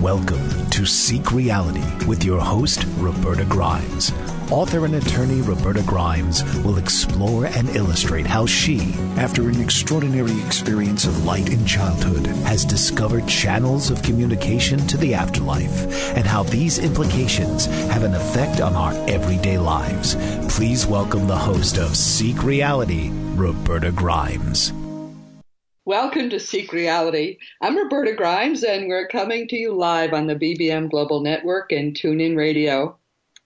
Welcome to Seek Reality with your host, Roberta Grimes. Author and attorney Roberta Grimes will explore and illustrate how she, after an extraordinary experience of light in childhood, has discovered channels of communication to the afterlife and how these implications have an effect on our everyday lives. Please welcome the host of Seek Reality, Roberta Grimes. Welcome to Seek Reality. I'm Roberta Grimes, and we're coming to you live on the BBM Global Network and TuneIn Radio.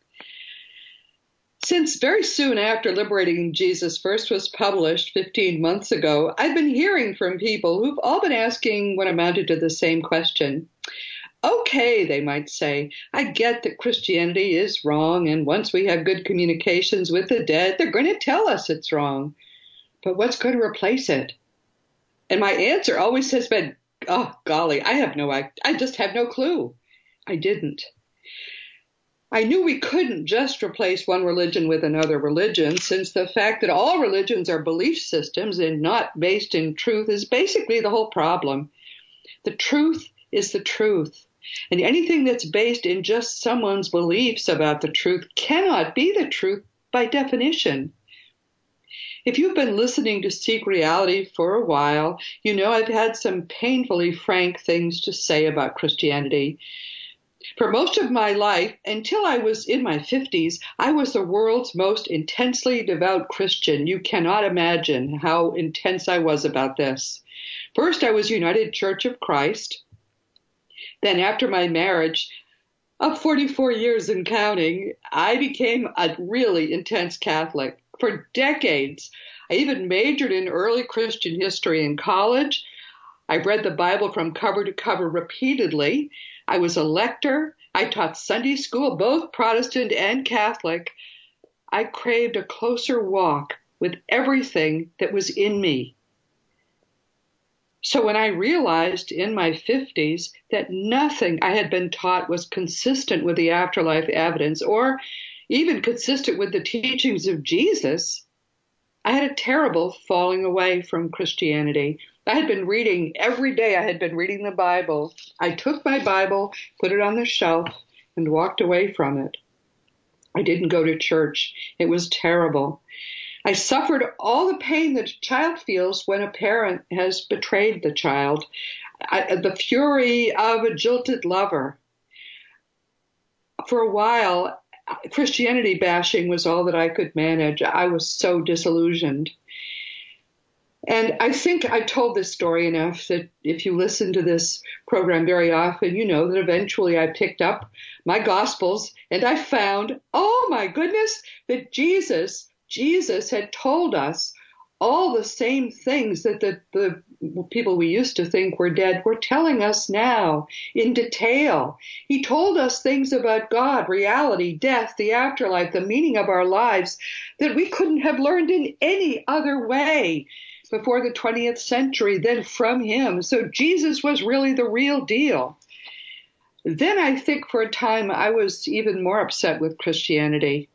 Since very soon after Liberating Jesus first was published 15 months ago, I've been hearing from people who've all been asking what amounted to the same question. Okay, they might say, I get that Christianity is wrong, and once we have good communications with the dead, they're going to tell us it's wrong. But what's going to replace it? And my answer always has been, oh, golly, I just have no clue. I didn't. I knew we couldn't just replace one religion with another religion, since the fact that all religions are belief systems and not based in truth is basically the whole problem. The truth is the truth, and anything that's based in just someone's beliefs about the truth cannot be the truth by definition. If you've been listening to Seek Reality for a while, you know I've had some painfully frank things to say about Christianity. For most of my life, until I was in my 50s, I was the world's most intensely devout Christian. You cannot imagine how intense I was about this. First, I was United Church of Christ. Then after my marriage, of 44 years and counting, I became a really intense Catholic. For decades, I even majored in early Christian history in college. I read the Bible from cover to cover repeatedly. I was a lector. I taught Sunday school, both Protestant and Catholic. I craved a closer walk with everything that was in me. So when I realized in my 50s that nothing I had been taught was consistent with the afterlife evidence or even consistent with the teachings of Jesus, I had a terrible falling away from Christianity. I had been reading every day. I had been reading the Bible. I took my Bible, put it on the shelf, and walked away from it. I didn't go to church. It was terrible. I suffered all the pain that a child feels when a parent has betrayed the child, the fury of a jilted lover. For a while, Christianity bashing was all that I could manage. I was so disillusioned. And I think I told this story enough that if you listen to this program very often, you know that eventually I picked up my Gospels and I found, oh my goodness, that Jesus had told us all the same things that the people we used to think were dead were telling us now in detail. He told us things about God, reality, death, the afterlife, the meaning of our lives that we couldn't have learned in any other way before the 20th century than from him. So Jesus was really the real deal. Then I think for a time I was even more upset with Christianity.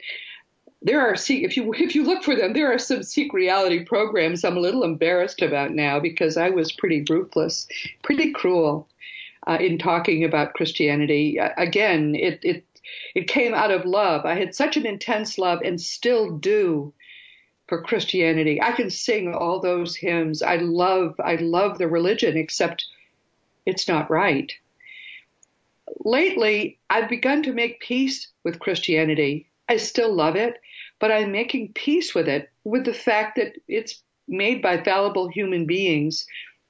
If you look for them, there are some Seek Reality programs I'm a little embarrassed about now because I was pretty ruthless, pretty cruel in talking about Christianity. Again, it came out of love. I had such an intense love and still do for Christianity. I can sing all those hymns. I love the religion, except it's not right. Lately, I've begun to make peace with Christianity. I still love it, but I'm making peace with it, with the fact that it's made by fallible human beings.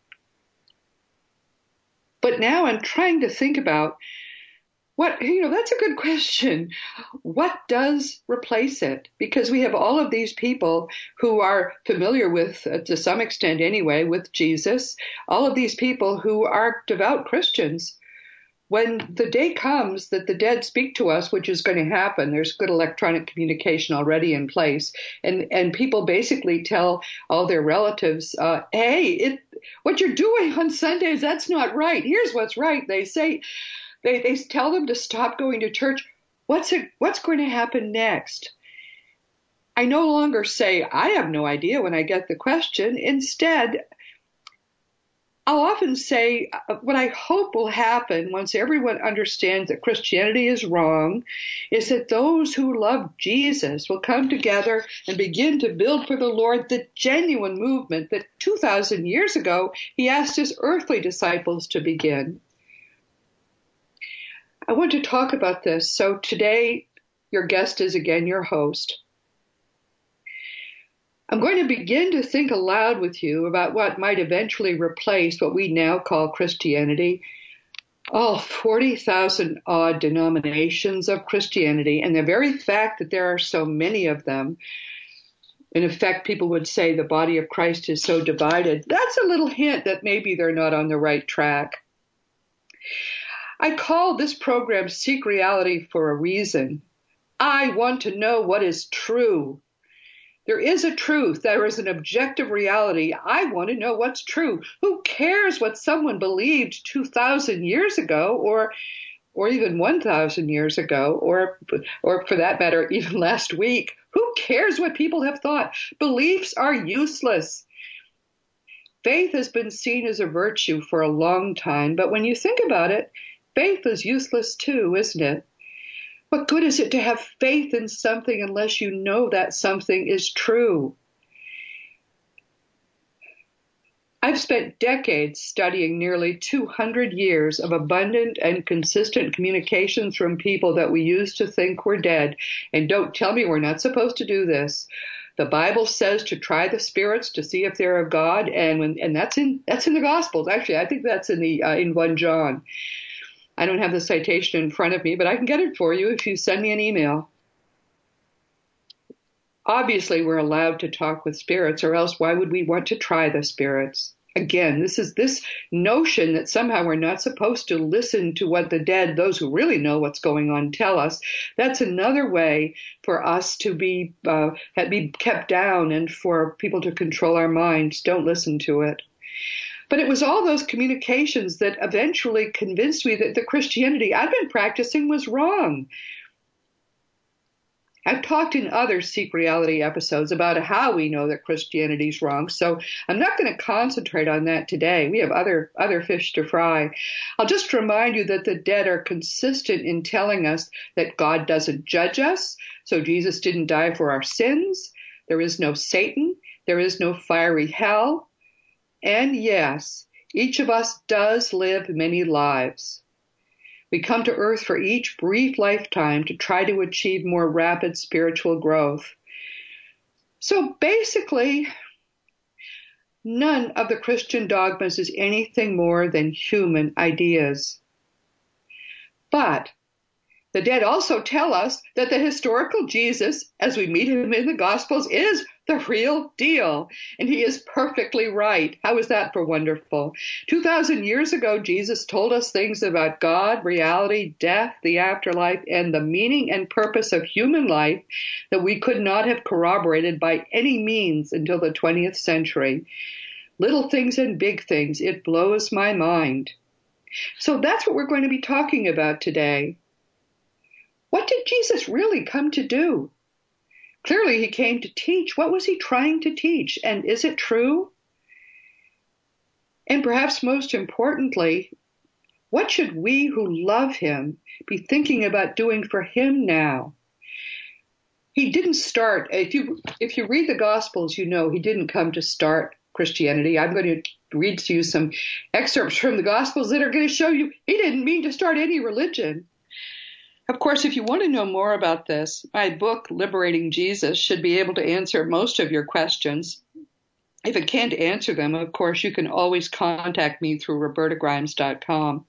But now I'm trying to think about that's a good question. What does replace it? Because we have all of these people who are familiar with, to some extent anyway, with Jesus, all of these people who are devout Christians. When the day comes that the dead speak to us, which is going to happen, there's good electronic communication already in place, and people basically tell all their relatives, hey, what you're doing on Sundays, that's not right. Here's what's right. They say, they tell them to stop going to church. What's going to happen next? I no longer say, I have no idea when I get the question. Instead, I'll often say what I hope will happen once everyone understands that Christianity is wrong is that those who love Jesus will come together and begin to build for the Lord the genuine movement that 2,000 years ago he asked his earthly disciples to begin. I want to talk about this. So today, your guest is again your host. I'm going to begin to think aloud with you about what might eventually replace what we now call Christianity. 40,000 odd denominations of Christianity, and the very fact that there are so many of them, in effect, people would say the body of Christ is so divided. That's a little hint that maybe they're not on the right track. I call this program Seek Reality for a reason. I want to know what is true. There is a truth. There is an objective reality. I want to know what's true. Who cares what someone believed 2,000 years ago or even 1,000 years ago or for that matter, even last week? Who cares what people have thought? Beliefs are useless. Faith has been seen as a virtue for a long time, but when you think about it, faith is useless too, isn't it? What good is it to have faith in something unless you know that something is true? I've spent decades studying nearly 200 years of abundant and consistent communications from people that we used to think were dead. And don't tell me we're not supposed to do this. The Bible says to try the spirits to see if they're of God, and that's in the Gospels. Actually, I think that's in 1 John. I don't have the citation in front of me, but I can get it for you if you send me an email. Obviously, we're allowed to talk with spirits, or else why would we want to try the spirits? Again, this is this notion that somehow we're not supposed to listen to what the dead, those who really know what's going on, tell us. That's another way for us to be kept down and for people to control our minds. Don't listen to it. But it was all those communications that eventually convinced me that the Christianity I've been practicing was wrong. I've talked in other Seek Reality episodes about how we know that Christianity is wrong, so I'm not going to concentrate on that today. We have other fish to fry. I'll just remind you that the dead are consistent in telling us that God doesn't judge us, so Jesus didn't die for our sins. There is no Satan. There is no fiery hell. And yes, each of us does live many lives. We come to earth for each brief lifetime to try to achieve more rapid spiritual growth. So basically, none of the Christian dogmas is anything more than human ideas. But the dead also tell us that the historical Jesus, as we meet him in the Gospels, is the real deal. And he is perfectly right. How is that for wonderful? 2,000 years ago, Jesus told us things about God, reality, death, the afterlife, and the meaning and purpose of human life that we could not have corroborated by any means until the 20th century. Little things and big things. It blows my mind. So that's what we're going to be talking about today. What did Jesus really come to do? Clearly, he came to teach. What was he trying to teach? And is it true? And perhaps most importantly, what should we who love him be thinking about doing for him now? He didn't start, if you read the Gospels, you know he didn't come to start Christianity. I'm going to read to you some excerpts from the Gospels that are going to show you he didn't mean to start any religion. Of course, if you want to know more about this, my book, Liberating Jesus, should be able to answer most of your questions. If it can't answer them, of course, you can always contact me through RobertaGrimes.com.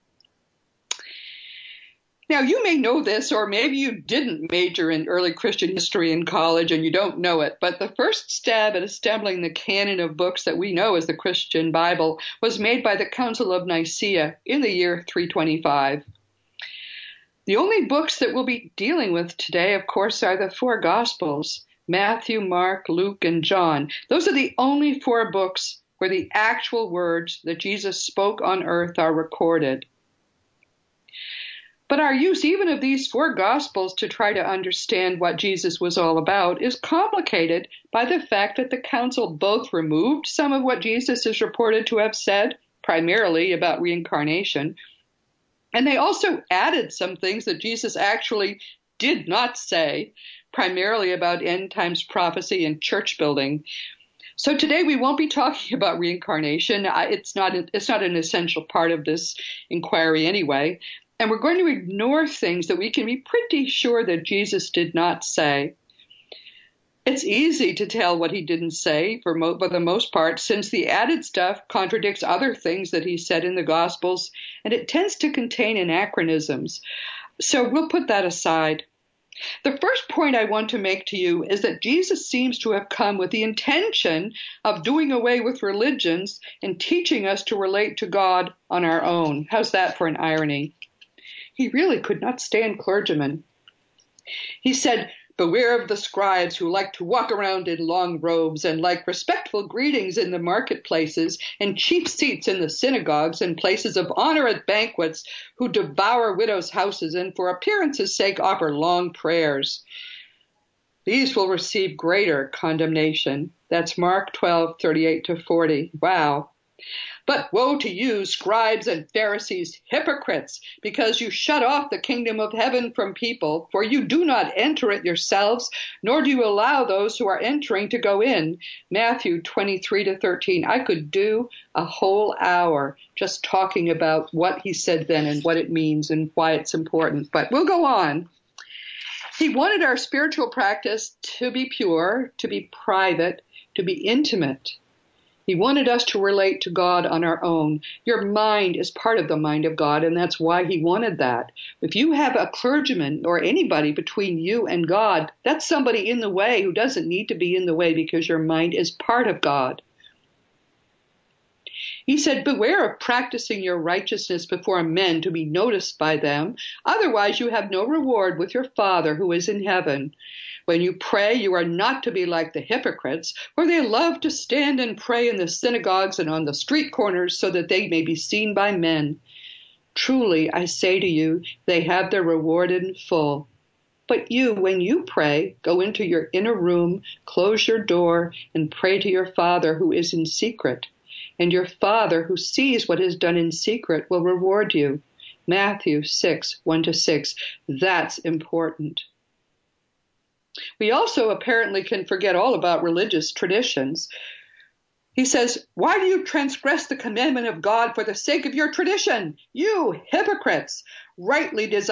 Now, you may know this, or maybe you didn't major in early Christian history in college and you don't know it, but the first stab at assembling the canon of books that we know as the Christian Bible was made by the Council of Nicaea in the year 325. The only books that we'll be dealing with today, of course, are the four Gospels, Matthew, Mark, Luke, and John. Those are the only four books where the actual words that Jesus spoke on earth are recorded. But our use even of these four Gospels to try to understand what Jesus was all about is complicated by the fact that the council both removed some of what Jesus is reported to have said, primarily about reincarnation. And they also added some things that Jesus actually did not say, primarily about end times prophecy and church building. So today we won't be talking about reincarnation. It's not an essential part of this inquiry anyway. And we're going to ignore things that we can be pretty sure that Jesus did not say. It's easy to tell what he didn't say for the most part, since the added stuff contradicts other things that he said in the Gospels, and it tends to contain anachronisms. So we'll put that aside. The first point I want to make to you is that Jesus seems to have come with the intention of doing away with religions and teaching us to relate to God on our own. How's that for an irony? He really could not stand clergymen. He said, "Beware of the scribes who like to walk around in long robes and like respectful greetings in the marketplaces and cheap seats in the synagogues and places of honor at banquets, who devour widows' houses and for appearance's sake offer long prayers. These will receive greater condemnation." That's Mark 12:38-40. Wow. "But woe to you, scribes and Pharisees, hypocrites, because you shut off the kingdom of heaven from people, for you do not enter it yourselves, nor do you allow those who are entering to go in." Matthew 23-13. I could do a whole hour just talking about what he said then and what it means and why it's important, but we'll go on. He wanted our spiritual practice to be pure, to be private, to be intimate. He wanted us to relate to God on our own. Your mind is part of the mind of God, and that's why he wanted that. If you have a clergyman or anybody between you and God, that's somebody in the way who doesn't need to be in the way because your mind is part of God. He said, "Beware of practicing your righteousness before men to be noticed by them. Otherwise you have no reward with your Father who is in heaven. When you pray, you are not to be like the hypocrites, for they love to stand and pray in the synagogues and on the street corners so that they may be seen by men. Truly, I say to you, they have their reward in full. But you, when you pray, go into your inner room, close your door, and pray to your Father who is in secret. And your Father who sees what is done in secret will reward you." Matthew 6:1-6. That's important. We also apparently can forget all about religious traditions. He says, "Why do you transgress the commandment of God for the sake of your tradition? You hypocrites! Rightly did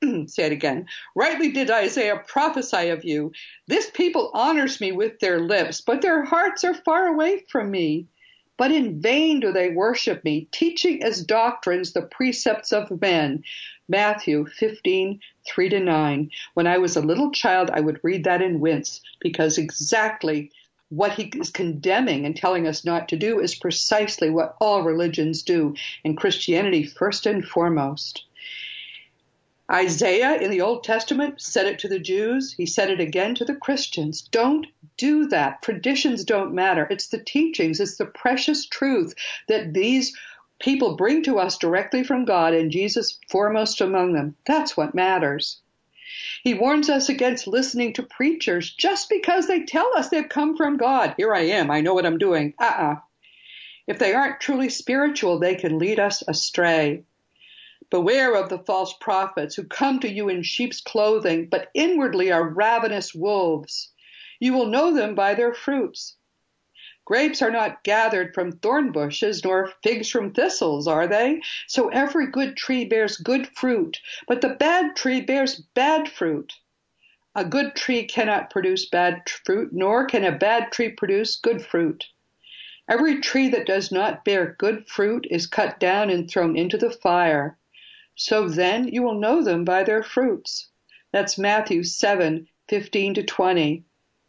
Isaiah prophesy of you. This people honors me with their lips, but their hearts are far away from me. But in vain do they worship me, teaching as doctrines the precepts of men." Matthew 15:3-9. When I was a little child, I would read that and wince, because exactly what he is condemning and telling us not to do is precisely what all religions do, and Christianity first and foremost. Isaiah in the Old Testament said it to the Jews. He said it again to the Christians. Don't do that. Traditions don't matter. It's the teachings. It's the precious truth that these people bring to us directly from God, and Jesus foremost among them. That's what matters. He warns us against listening to preachers just because they tell us they've come from God. Here I am. I know what I'm doing. If they aren't truly spiritual, they can lead us astray. Beware of the false prophets who come to you in sheep's clothing, but inwardly are ravenous wolves. You will know them by their fruits. Grapes are not gathered from thorn bushes, nor figs from thistles, are they? So every good tree bears good fruit, but the bad tree bears bad fruit. A good tree cannot produce bad fruit, nor can a bad tree produce good fruit. Every tree that does not bear good fruit is cut down and thrown into the fire. So then you will know them by their fruits. That's Matthew 7:15-20.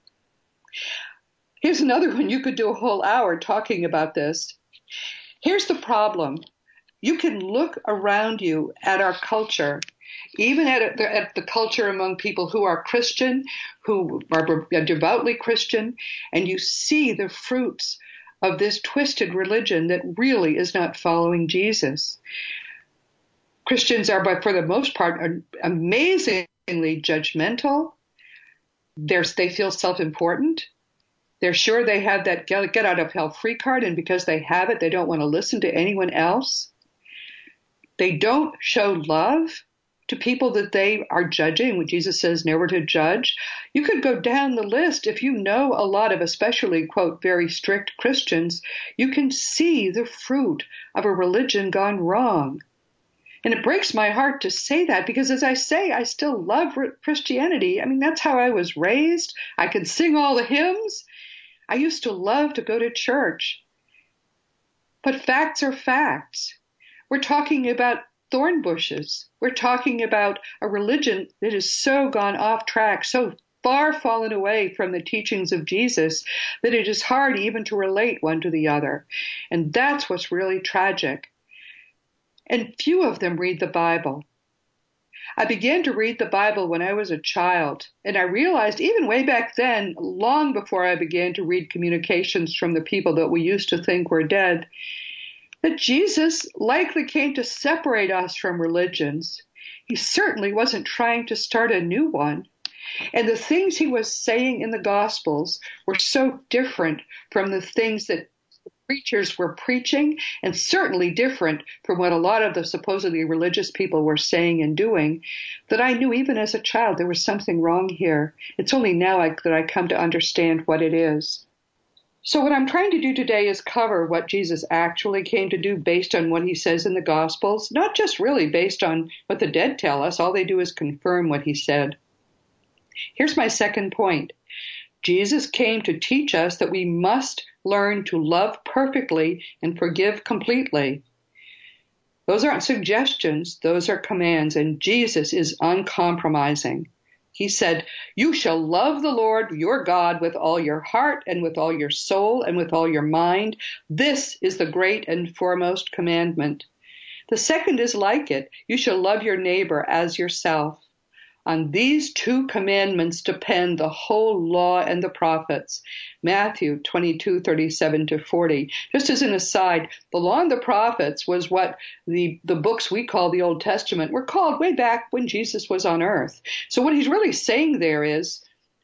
Here's another one. You could do a whole hour talking about this. Here's the problem. You can look around you at our culture, even at the culture among people who are Christian, who are devoutly Christian, and you see the fruits of this twisted religion that really is not following Jesus. Christians are, for the most part, amazingly judgmental. They feel self-important. They're sure they have that get out of hell free card, and because they have it, they don't want to listen to anyone else. They don't show love to people that they are judging, when Jesus says never to judge. You could go down the list. If you know a lot of especially, quote, very strict Christians, you can see the fruit of a religion gone wrong. And it breaks my heart to say that, because as I say, I still love Christianity. I mean, that's how I was raised. I can sing all the hymns. I used to love to go to church. But facts are facts. We're talking about thorn bushes. We're talking about a religion that is so gone off track, so far fallen away from the teachings of Jesus, that it is hard even to relate one to the other. And that's what's really tragic. And few of them read the Bible. I began to read the Bible when I was a child, and I realized even way back then, long before I began to read communications from the people that we used to think were dead, that Jesus likely came to separate us from religions. He certainly wasn't trying to start a new one. And the things he was saying in the Gospels were so different from the things that preachers were preaching, and certainly different from what a lot of the supposedly religious people were saying and doing, that I knew even as a child there was something wrong here. It's only now that I come to understand what it is. So what I'm trying to do today is cover what Jesus actually came to do based on what he says in the Gospels, not just really based on what the dead tell us. All they do is confirm what he said. Here's my second point. Jesus came to teach us that we must learn to love perfectly and forgive completely. Those aren't suggestions, those are commands, and Jesus is uncompromising. He said, "You shall love the Lord your God with all your heart and with all your soul and with all your mind. This is the great and foremost commandment. The second is like it. You shall love your neighbor as yourself. On these two commandments depend the whole law and the prophets." Matthew 22:37-40. Just as an aside, the law and the prophets was what the books we call the Old Testament were called way back when Jesus was on earth. So what he's really saying there is,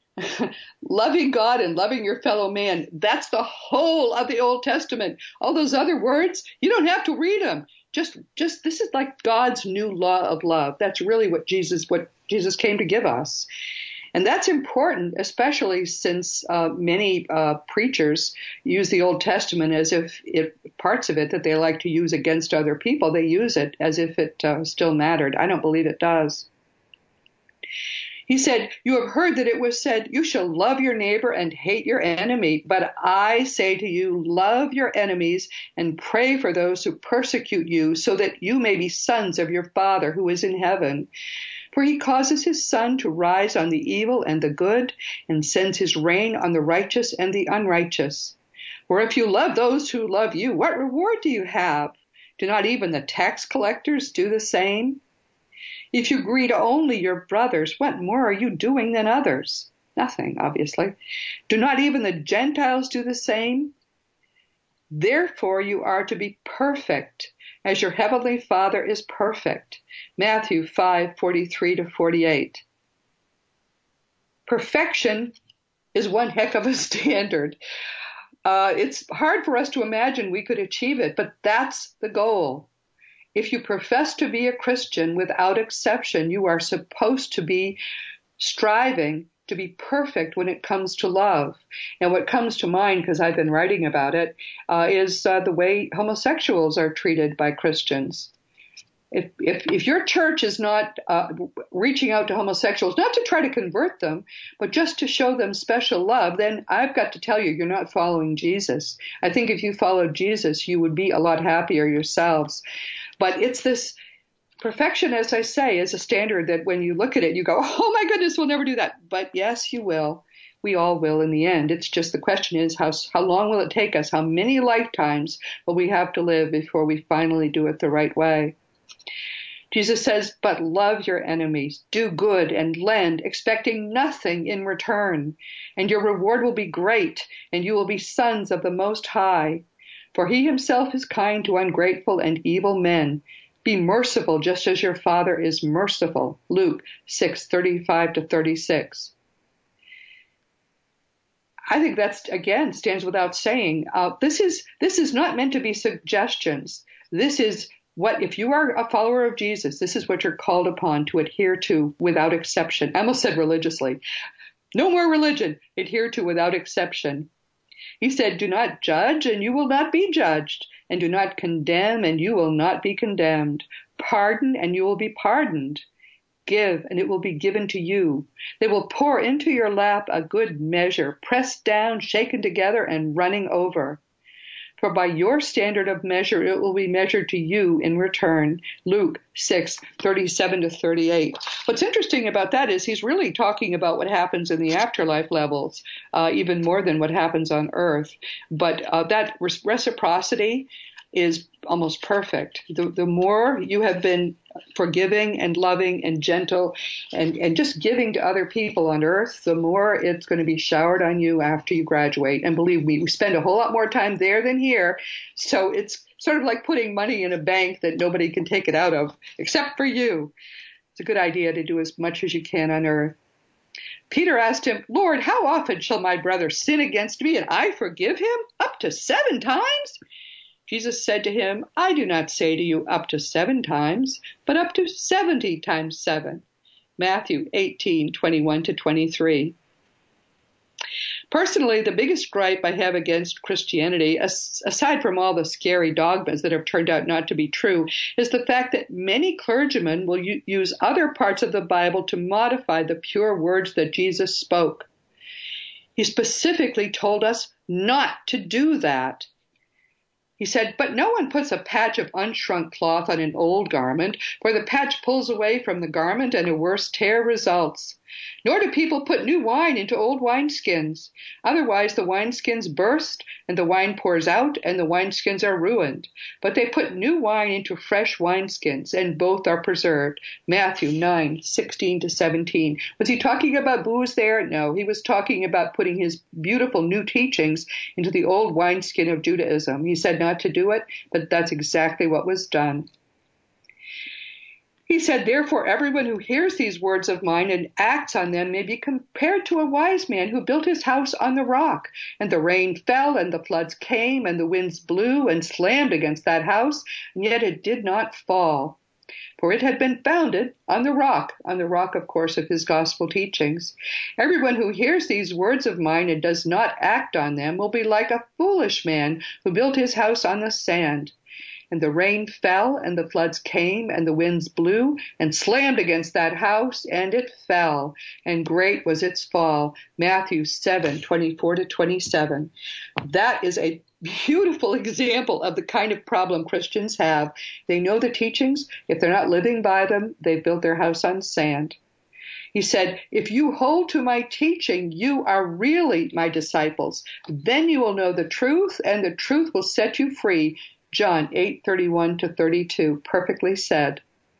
loving God and loving your fellow man, that's the whole of the Old Testament. All those other words, you don't have to read them. Just this is like God's new law of love. That's really what Jesus came to give us. And that's important, especially since many preachers use the Old Testament as if parts of it that they like to use against other people, they use it as if it still mattered. I don't believe it does. He said, "You have heard that it was said, you shall love your neighbor and hate your enemy. But I say to you, love your enemies and pray for those who persecute you, so that you may be sons of your Father who is in heaven. For he causes his sun to rise on the evil and the good, and sends his rain on the righteous and the unrighteous. For if you love those who love you, what reward do you have? Do not even the tax collectors do the same? If you greet only your brothers, what more are you doing than others? Nothing, obviously. Do not even the Gentiles do the same? Therefore you are to be perfect, as your heavenly Father is perfect." Matthew 5:43-48. Perfection is one heck of a standard. It's hard for us to imagine we could achieve it, but that's the goal. If you profess to be a Christian without exception, you are supposed to be striving to be perfect when it comes to love. And what comes to mind, because I've been writing about it, is the way homosexuals are treated by Christians. If your church is not reaching out to homosexuals, not to try to convert them, but just to show them special love, then I've got to tell you, you're not following Jesus. I think if you followed Jesus, you would be a lot happier yourselves. But it's this perfection, as I say, is a standard that when you look at it, you go, oh my goodness, we'll never do that. But yes, you will. We all will in the end. It's just the question is, how long will it take us? How many lifetimes will we have to live before we finally do it the right way? Jesus says, "But love your enemies, do good and lend, expecting nothing in return. And your reward will be great, and you will be sons of the Most High. For he himself is kind to ungrateful and evil men. Be merciful just as your Father is merciful." Luke 6:35-36. I think that's, again, stands without saying. This is not meant to be suggestions. This is what, if you are a follower of Jesus, this is what you're called upon to adhere to without exception. I almost said religiously. No more religion. Adhere to without exception. He said, do not judge, and you will not be judged. And do not condemn, and you will not be condemned. Pardon, and you will be pardoned. Give, and it will be given to you. They will pour into your lap a good measure, pressed down, shaken together, and running over. For by your standard of measure it will be measured to you in return. Luke 6:37-38. What's interesting about that is he's really talking about what happens in the afterlife levels, even more than what happens on earth. But that reciprocity is almost perfect. The more you have been forgiving and loving and gentle and just giving to other people on earth, the more it's going to be showered on you after you graduate. And believe me, we spend a whole lot more time there than here. So it's sort of like putting money in a bank that nobody can take it out of, except for you. It's a good idea to do as much as you can on earth. Peter asked him, Lord, how often shall my brother sin against me and I forgive him? Up to 7 times? Jesus said to him, I do not say to you up to 7 times, but up to 70 times 7. Matthew 18:21-23. Personally, the biggest gripe I have against Christianity, aside from all the scary dogmas that have turned out not to be true, is the fact that many clergymen will use other parts of the Bible to modify the pure words that Jesus spoke. He specifically told us not to do that. He said, but no one puts a patch of unshrunk cloth on an old garment, for the patch pulls away from the garment and a worse tear results. Nor do people put new wine into old wineskins. Otherwise the wineskins burst, and the wine pours out, and the wineskins are ruined. But they put new wine into fresh wineskins, and both are preserved. Matthew 9:16-17. Was he talking about booze there? No, he was talking about putting his beautiful new teachings into the old wineskin of Judaism. He said not to do it, but that's exactly what was done. He said, therefore, everyone who hears these words of mine and acts on them may be compared to a wise man who built his house on the rock. And the rain fell, and the floods came, and the winds blew and slammed against that house, and yet it did not fall. For it had been founded on the rock, of course, of his gospel teachings. Everyone who hears these words of mine and does not act on them will be like a foolish man who built his house on the sand. And the rain fell, and the floods came, and the winds blew, and slammed against that house, and it fell, and great was its fall. Matthew 7:24-27. That is a beautiful example of the kind of problem Christians have. They know the teachings. If they're not living by them, they've built their house on sand. He said, if you hold to my teaching, you are really my disciples. Then you will know the truth, and the truth will set you free. John 8:31-32, perfectly said.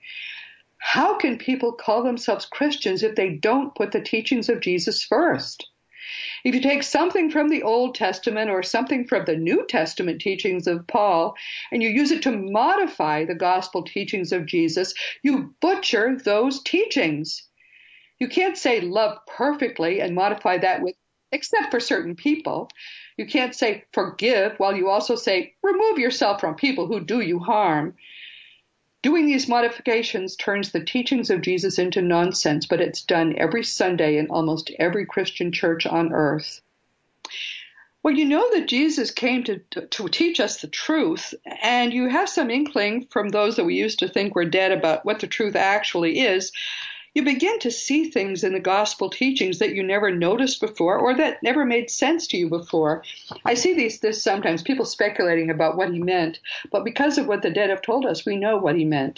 How can people call themselves Christians if they don't put the teachings of Jesus first? If you take something from the Old Testament or something from the New Testament teachings of Paul and you use it to modify the gospel teachings of Jesus, you butcher those teachings. You can't say love perfectly and modify that with, except for certain people. You can't say forgive while you also say remove yourself from people who do you harm. Doing these modifications turns the teachings of Jesus into nonsense, but it's done every Sunday in almost every Christian church on earth. Well, you know that Jesus came to teach us the truth, and you have some inkling from those that we used to think were dead about what the truth actually is. You begin to see things in the gospel teachings that you never noticed before or that never made sense to you before. I see this sometimes, people speculating about what he meant, but because of what the dead have told us, we know what he meant.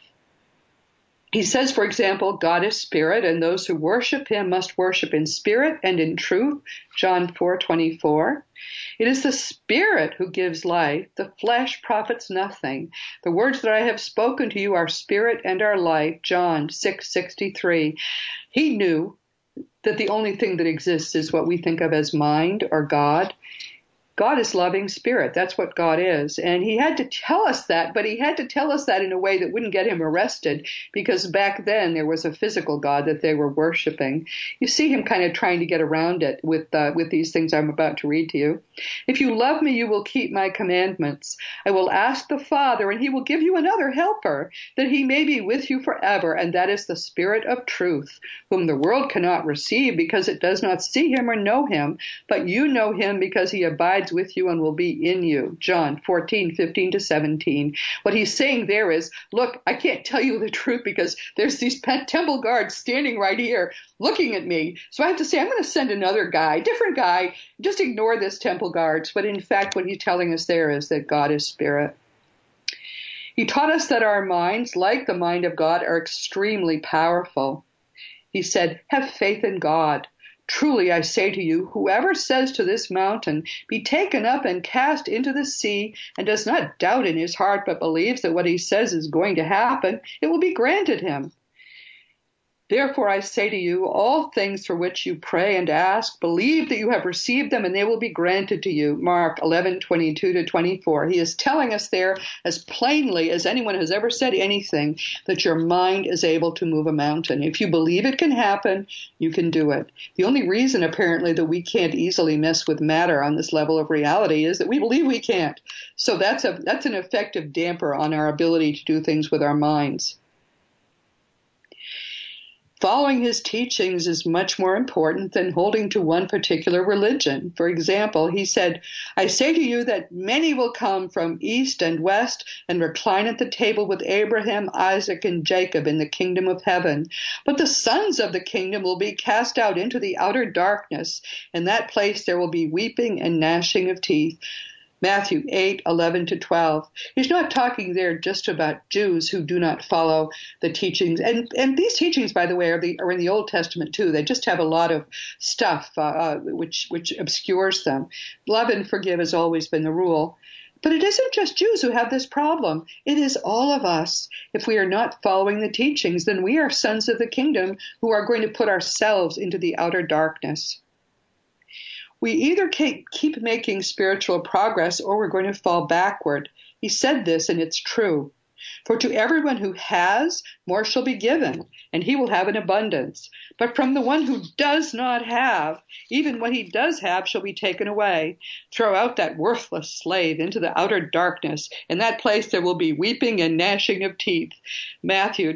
He says, for example, God is spirit, and those who worship him must worship in spirit and in truth, John 4:24. It is the spirit who gives life. The flesh profits nothing. The words that I have spoken to you are spirit and are life, John 6:63. He knew that the only thing that exists is what we think of as mind or God. God is loving spirit. That's what God is. And he had to tell us that, but he had to tell us that in a way that wouldn't get him arrested, because back then there was a physical God that they were worshiping. You see him kind of trying to get around it with these things I'm about to read to you. If you love me, you will keep my commandments. I will ask the Father, and he will give you another helper, that he may be with you forever, and that is the Spirit of truth, whom the world cannot receive because it does not see him or know him, but you know him because he abides with you and will be in you. John 14:15-17. What he's saying there is, look, I can't tell you the truth because there's these temple guards standing right here looking at me. So I have to say, I'm going to send another guy, different guy, just ignore this temple guards. But in fact, what he's telling us there is that God is spirit. He taught us that our minds, like the mind of God, are extremely powerful. He said, have faith in God. Truly, I say to you, whoever says to this mountain, be taken up and cast into the sea, and does not doubt in his heart, but believes that what he says is going to happen, it will be granted him. Therefore, I say to you, all things for which you pray and ask, believe that you have received them, and they will be granted to you. Mark 11:22-24. He is telling us there, as plainly as anyone has ever said anything, that your mind is able to move a mountain. If you believe it can happen, you can do it. The only reason, apparently, that we can't easily mess with matter on this level of reality is that we believe we can't. So that's an effective damper on our ability to do things with our minds. Following his teachings is much more important than holding to one particular religion. For example, he said, I say to you that many will come from east and west and recline at the table with Abraham, Isaac, and Jacob in the kingdom of heaven. But the sons of the kingdom will be cast out into the outer darkness. In that place there will be weeping and gnashing of teeth. Matthew 8:11-12. He's not talking there just about Jews who do not follow the teachings. And these teachings, by the way, are in the Old Testament too. They just have a lot of stuff which obscures them. Love and forgive has always been the rule. But it isn't just Jews who have this problem. It is all of us. If we are not following the teachings, then we are sons of the kingdom who are going to put ourselves into the outer darkness. We either keep making spiritual progress or we're going to fall backward. He said this, and it's true. For to everyone who has, more shall be given, and he will have an abundance. But from the one who does not have, even what he does have shall be taken away. Throw out that worthless slave into the outer darkness. In that place there will be weeping and gnashing of teeth. Matthew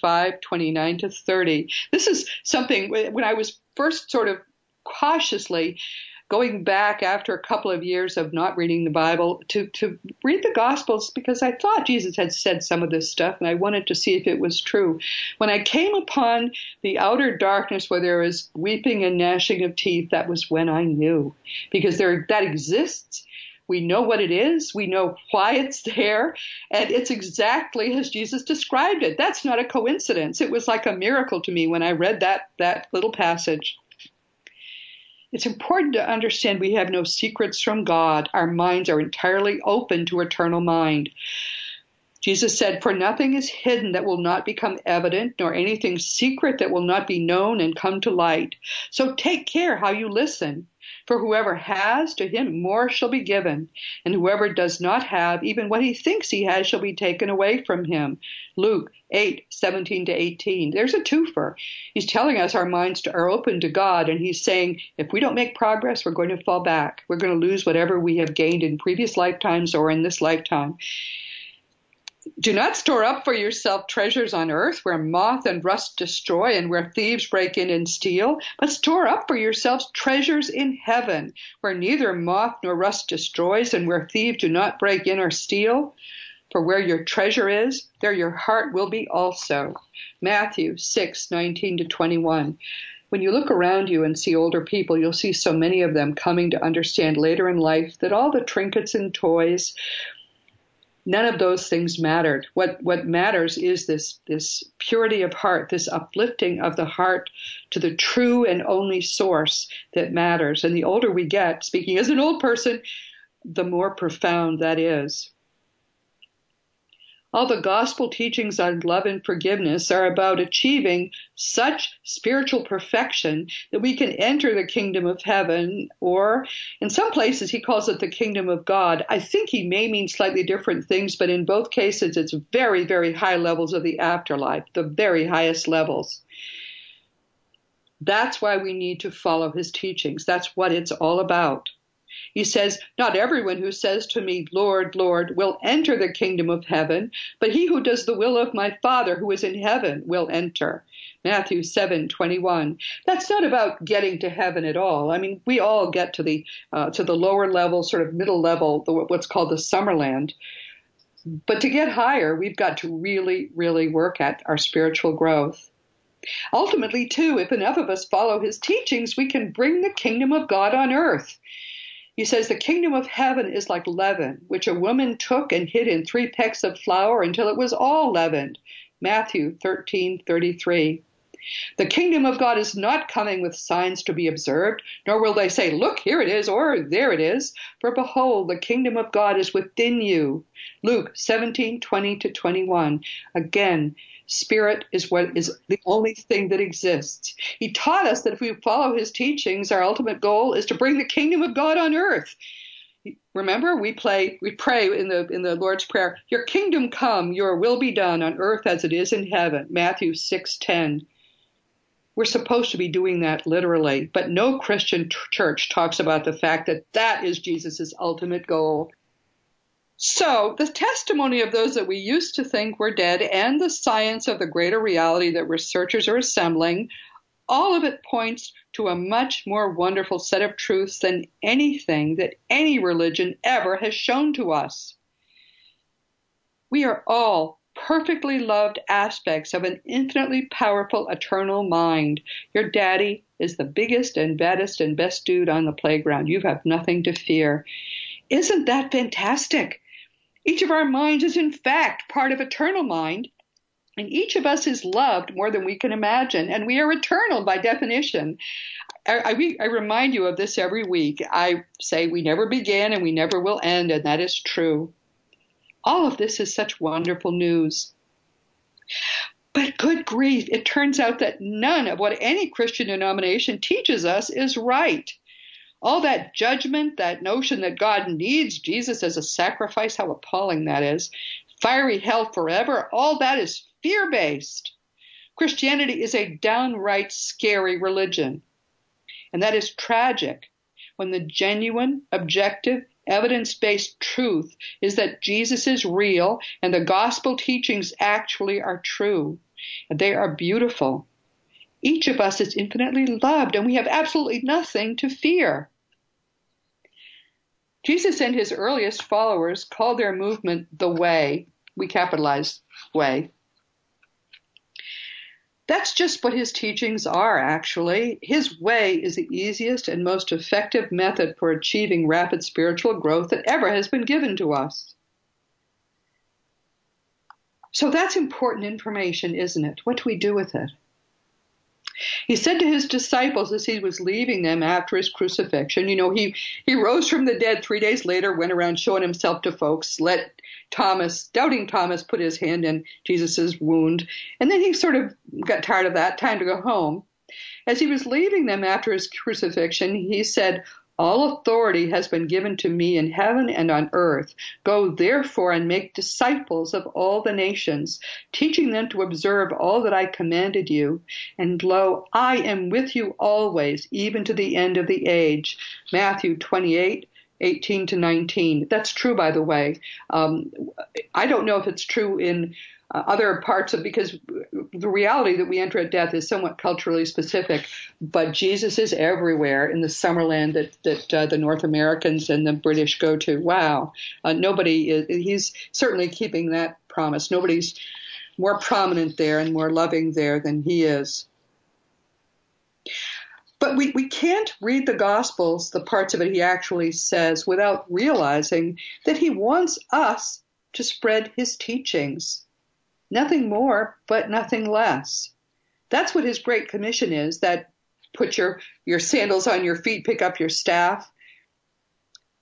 25:29-30. This is something, when I was first sort of cautiously going back after a couple of years of not reading the Bible to read the Gospels, because I thought Jesus had said some of this stuff and I wanted to see if it was true. When I came upon the outer darkness where there is weeping and gnashing of teeth, that was when I knew, because that exists. We know what it is. We know why it's there. And it's exactly as Jesus described it. That's not a coincidence. It was like a miracle to me when I read that little passage. It's important to understand we have no secrets from God. Our minds are entirely open to eternal mind. Jesus said, for nothing is hidden that will not become evident, nor anything secret that will not be known and come to light. So take care how you listen. For whoever has, to him more shall be given, and whoever does not have, even what he thinks he has shall be taken away from him. Luke 8:17-18. There's a twofer. He's telling us our minds are open to God, and he's saying if we don't make progress, we're going to fall back. We're going to lose whatever we have gained in previous lifetimes or in this lifetime. Do not store up for yourself treasures on earth where moth and rust destroy and where thieves break in and steal, but store up for yourselves treasures in heaven where neither moth nor rust destroys and where thieves do not break in or steal. For where your treasure is, there your heart will be also. Matthew 6:19-21. When you look around you and see older people, you'll see so many of them coming to understand later in life that all the trinkets and toys, none of those things mattered. What matters is this purity of heart, this uplifting of the heart to the true and only source that matters. And the older we get, speaking as an old person, the more profound that is. All the gospel teachings on love and forgiveness are about achieving such spiritual perfection that we can enter the kingdom of heaven, or in some places he calls it the kingdom of God. I think he may mean slightly different things, but in both cases it's very, very high levels of the afterlife, the very highest levels. That's why we need to follow his teachings. That's what it's all about. He says, not everyone who says to me, Lord, Lord, will enter the kingdom of heaven, but he who does the will of my Father who is in heaven will enter. Matthew 7:21. That's not about getting to heaven at all. I mean, we all get to the lower level, sort of middle level, what's called the Summerland. But to get higher, we've got to really, really work at our spiritual growth. Ultimately, too, if enough of us follow his teachings, we can bring the kingdom of God on earth. He says the kingdom of heaven is like leaven, which a woman took and hid in 3 pecks of flour until it was all leavened. Matthew 13:33. The kingdom of God is not coming with signs to be observed, nor will they say, look, here it is, or there it is. For behold, the kingdom of God is within you. Luke 17:20-21. Again, Spirit is what is the only thing that exists. He taught us that if we follow his teachings, our ultimate goal is to bring the kingdom of God on earth. Remember, we pray in the Lord's Prayer, your kingdom come, your will be done on earth as it is in heaven. Matthew 6:10. We're supposed to be doing that literally, but no Christian church talks about the fact that that is Jesus' ultimate goal. So the testimony of those that we used to think were dead and the science of the greater reality that researchers are assembling, all of it points to a much more wonderful set of truths than anything that any religion ever has shown to us. We are all perfectly loved aspects of an infinitely powerful eternal mind. Your daddy is the biggest and baddest and best dude on the playground. You have nothing to fear. Isn't that fantastic? Each of our minds is in fact part of eternal mind, and each of us is loved more than we can imagine, and we are eternal by definition. I remind you of this every week. I say we never began and we never will end, and that is true. All of this is such wonderful news. But good grief, it turns out that none of what any Christian denomination teaches us is right. All that judgment, that notion that God needs Jesus as a sacrifice, how appalling that is, fiery hell forever, all that is fear-based. Christianity is a downright scary religion. And that is tragic when the genuine, objective, evidence-based truth is that Jesus is real and the gospel teachings actually are true. And they are beautiful. Each of us is infinitely loved and we have absolutely nothing to fear. Jesus and his earliest followers called their movement the Way. We capitalize way. That's just what his teachings are, actually. His way is the easiest and most effective method for achieving rapid spiritual growth that ever has been given to us. So that's important information, isn't it? What do we do with it? He said to his disciples as he was leaving them after his crucifixion, he rose from the dead 3 days later, went around showing himself to folks, let doubting Thomas put his hand in Jesus' wound, and then he sort of got tired of that, time to go home. As he was leaving them after his crucifixion, he said, all authority has been given to me in heaven and on earth. Go therefore and make disciples of all the nations, teaching them to observe all that I commanded you. And lo, I am with you always, even to the end of the age. Matthew 28:18-19. That's true, by the way. I don't know if it's true in other parts because the reality that we enter at death is somewhat culturally specific, but Jesus is everywhere in the Summerland that the North Americans and the British go to. Wow. He's certainly keeping that promise. Nobody's more prominent there and more loving there than he is. But we can't read the Gospels, the parts of it he actually says, without realizing that he wants us to spread his teachings. Nothing more, but nothing less. That's what his Great Commission is, that put your sandals on your feet, pick up your staff.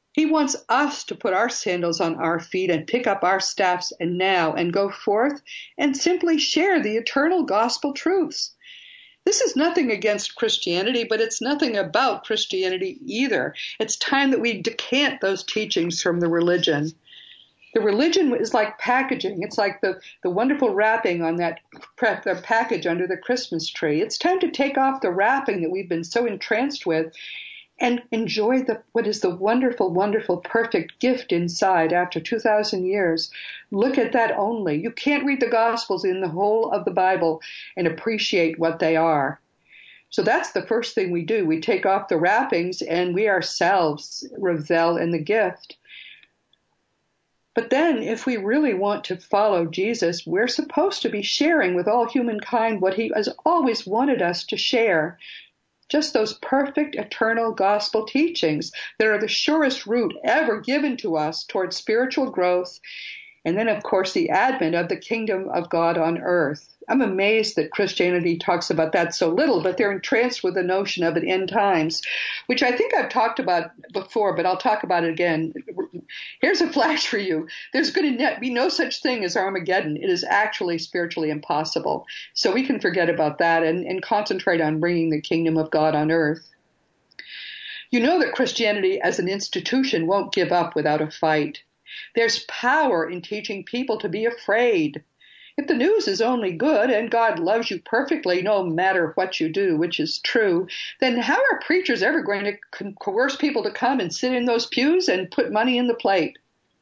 He wants us to put our sandals on our feet and pick up our staffs and now and go forth and simply share the eternal gospel truths. This is nothing against Christianity, but it's nothing about Christianity either. It's time that we decant those teachings from the religion. The religion is like packaging. It's like the wonderful wrapping on that the package under the Christmas tree. It's time to take off the wrapping that we've been so entranced with and enjoy what is the wonderful, wonderful, perfect gift inside after 2,000 years. Look at that only. You can't read the Gospels in the whole of the Bible and appreciate what they are. So that's the first thing we do. We take off the wrappings and we ourselves revel in the gift. But then if we really want to follow Jesus, we're supposed to be sharing with all humankind what he has always wanted us to share. Just those perfect, eternal gospel teachings that are the surest route ever given to us towards spiritual growth. And then, of course, the advent of the kingdom of God on earth. I'm amazed that Christianity talks about that so little, but they're entranced with the notion of the end times, which I think I've talked about before, but I'll talk about it again. Here's a flash for you. There's going to be no such thing as Armageddon. It is actually spiritually impossible. So we can forget about that and concentrate on bringing the kingdom of God on earth. You know that Christianity as an institution won't give up without a fight. There's power in teaching people to be afraid. If the news is only good and God loves you perfectly no matter what you do, which is true, then how are preachers ever going to coerce people to come and sit in those pews and put money in the plate?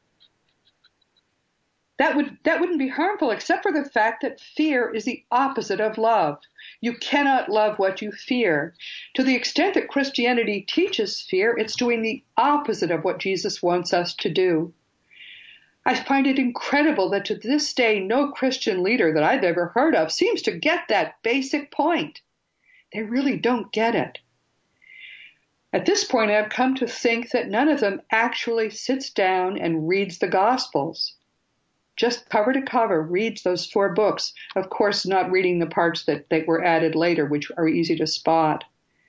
That wouldn't be harmful except for the fact that fear is the opposite of love. You cannot love what you fear. To the extent that Christianity teaches fear, it's doing the opposite of what Jesus wants us to do. I find it incredible that to this day, no Christian leader that I've ever heard of seems to get that basic point. They really don't get it. At this point, I've come to think that none of them actually sits down and reads the Gospels. Just cover to cover, reads those 4 books. Of course, not reading the parts that were added later, which are easy to spot.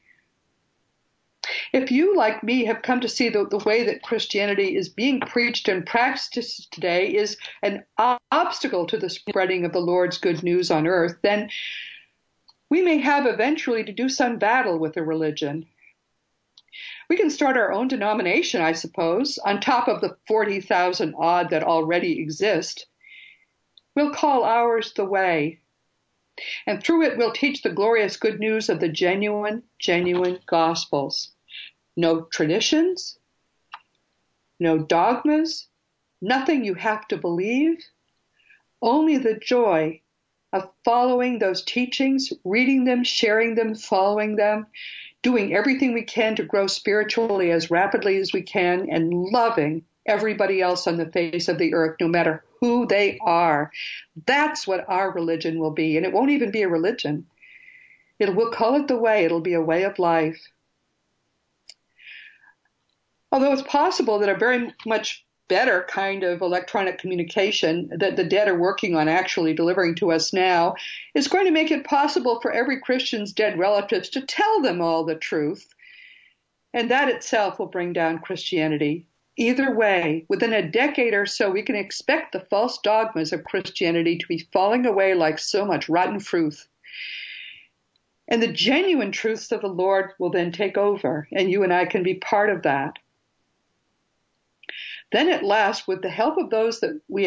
If you, like me, have come to see the way that Christianity is being preached and practiced today is an obstacle to the spreading of the Lord's good news on earth, then we may have eventually to do some battle with the religion. We can start our own denomination, I suppose, on top of the 40,000 odd that already exist. We'll call ours the Way. And through it, we'll teach the glorious good news of the genuine Gospels. No traditions, no dogmas, nothing you have to believe, only the joy of following those teachings, reading them, sharing them, following them, doing everything we can to grow spiritually as rapidly as we can, and loving everybody else on the face of the earth, no matter who they are. That's what our religion will be, and it won't even be a religion. We'll call it the Way. It'll be a way of life. Although it's possible that a very much better kind of electronic communication that the dead are working on actually delivering to us now is going to make it possible for every Christian's dead relatives to tell them all the truth. And that itself will bring down Christianity. Either way, within a decade or so, we can expect the false dogmas of Christianity to be falling away like so much rotten fruit. And the genuine truths of the Lord will then take over, and you and I can be part of that. Then at last, with the help of those that with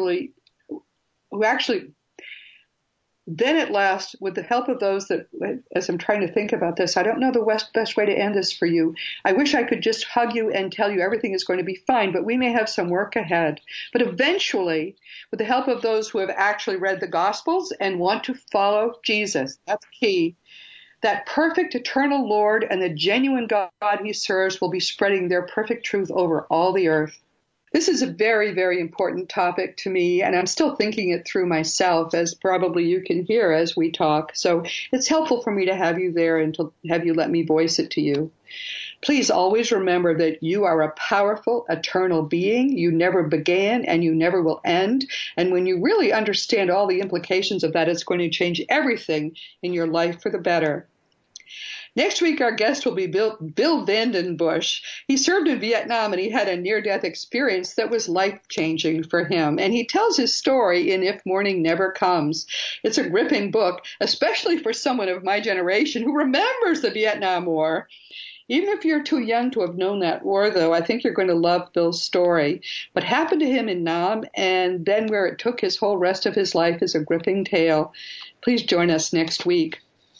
the help of those that, as I'm trying to think about this, I don't know the best way to end this for you. I wish I could just hug you and tell you everything is going to be fine, but we may have some work ahead. But eventually, with the help of those who have actually read the Gospels and want to follow Jesus, that's key, that perfect eternal Lord and the genuine God he serves will be spreading their perfect truth over all the earth. This is a very, very important topic to me, and I'm still thinking it through myself, as probably you can hear as we talk. So it's helpful for me to have you there and to have you let me voice it to you. Please always remember that you are a powerful, eternal being. You never began and you never will end. And when you really understand all the implications of that, it's going to change everything in your life for the better. Next week, our guest will be Bill Vandenbush. He served in Vietnam, and he had a near-death experience that was life-changing for him. And he tells his story in If Morning Never Comes. It's a gripping book, especially for someone of my generation who remembers the Vietnam War. Even if you're too young to have known that war, though, I think you're going to love Bill's story. What happened to him in Nam and then where it took his whole rest of his life is a gripping tale. Please join us next week.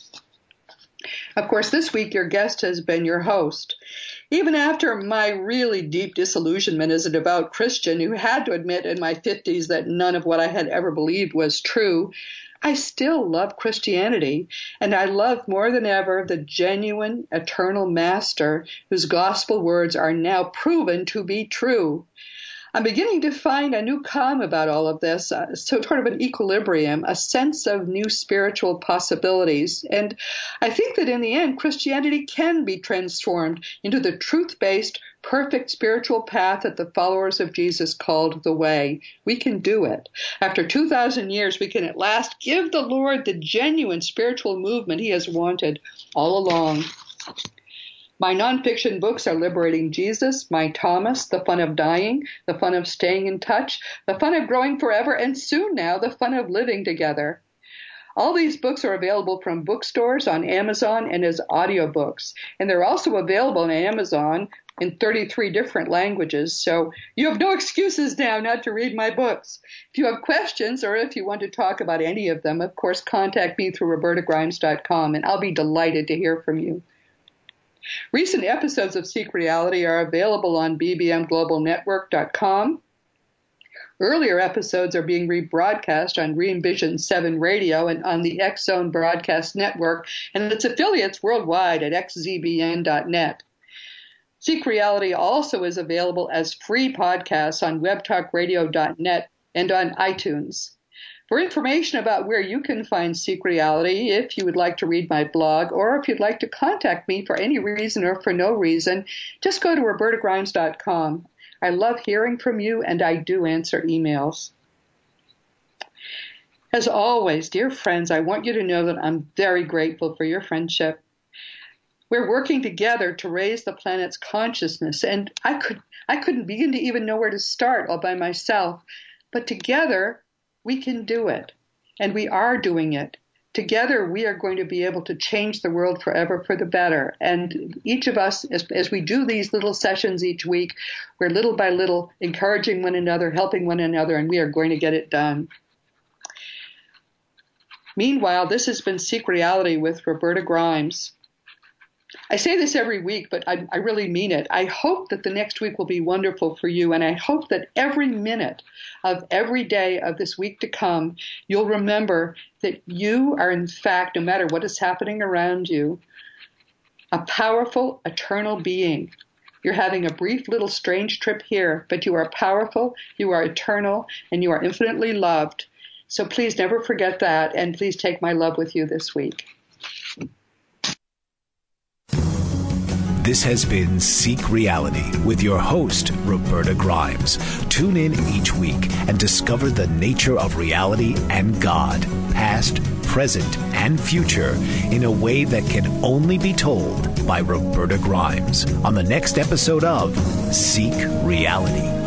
Of course, this week your guest has been your host. Even after my really deep disillusionment as a devout Christian who had to admit in my 50s that none of what I had ever believed was true, I still love Christianity, and I love more than ever the genuine, eternal Master whose gospel words are now proven to be true. I'm beginning to find a new calm about all of this, so sort of an equilibrium, a sense of new spiritual possibilities. And I think that in the end, Christianity can be transformed into the truth-based, perfect spiritual path that the followers of Jesus called the way. We can do it. After 2,000 years, we can at last give the Lord the genuine spiritual movement he has wanted all along. My nonfiction books are Liberating Jesus, My Thomas, The Fun of Dying, The Fun of Staying in Touch, The Fun of Growing Forever, and soon now, The Fun of Living Together. All these books are available from bookstores, on Amazon, and as audiobooks. And they're also available on Amazon in 33 different languages, so you have no excuses now not to read my books. If you have questions or if you want to talk about any of them, of course, contact me through RobertaGrimes.com, and I'll be delighted to hear from you. Recent episodes of Seek Reality are available on bbmglobalnetwork.com. Earlier episodes are being rebroadcast on Re-Envision 7 Radio and on the X-Zone Broadcast Network and its affiliates worldwide at xzbn.net. Seek Reality also is available as free podcasts on webtalkradio.net and on iTunes. For information about where you can find Seek Reality, if you would like to read my blog, or if you'd like to contact me for any reason or for no reason, just go to RobertaGrimes.com. I love hearing from you, and I do answer emails. As always, dear friends, I want you to know that I'm very grateful for your friendship. We're working together to raise the planet's consciousness, and I couldn't begin to even know where to start all by myself. But together, we can do it, and we are doing it. Together, we are going to be able to change the world forever for the better. And each of us, as we do these little sessions each week, we're little by little encouraging one another, helping one another, and we are going to get it done. Meanwhile, this has been Seek Reality with Roberta Grimes. I say this every week, but I really mean it. I hope that the next week will be wonderful for you, and I hope that every minute of every day of this week to come, you'll remember that you are, in fact, no matter what is happening around you, a powerful, eternal being. You're having a brief little strange trip here, but you are powerful, you are eternal, and you are infinitely loved. So please never forget that, and please take my love with you this week. This has been Seek Reality with your host, Roberta Grimes. Tune in each week and discover the nature of reality and God, past, present, and future, in a way that can only be told by Roberta Grimes on the next episode of Seek Reality.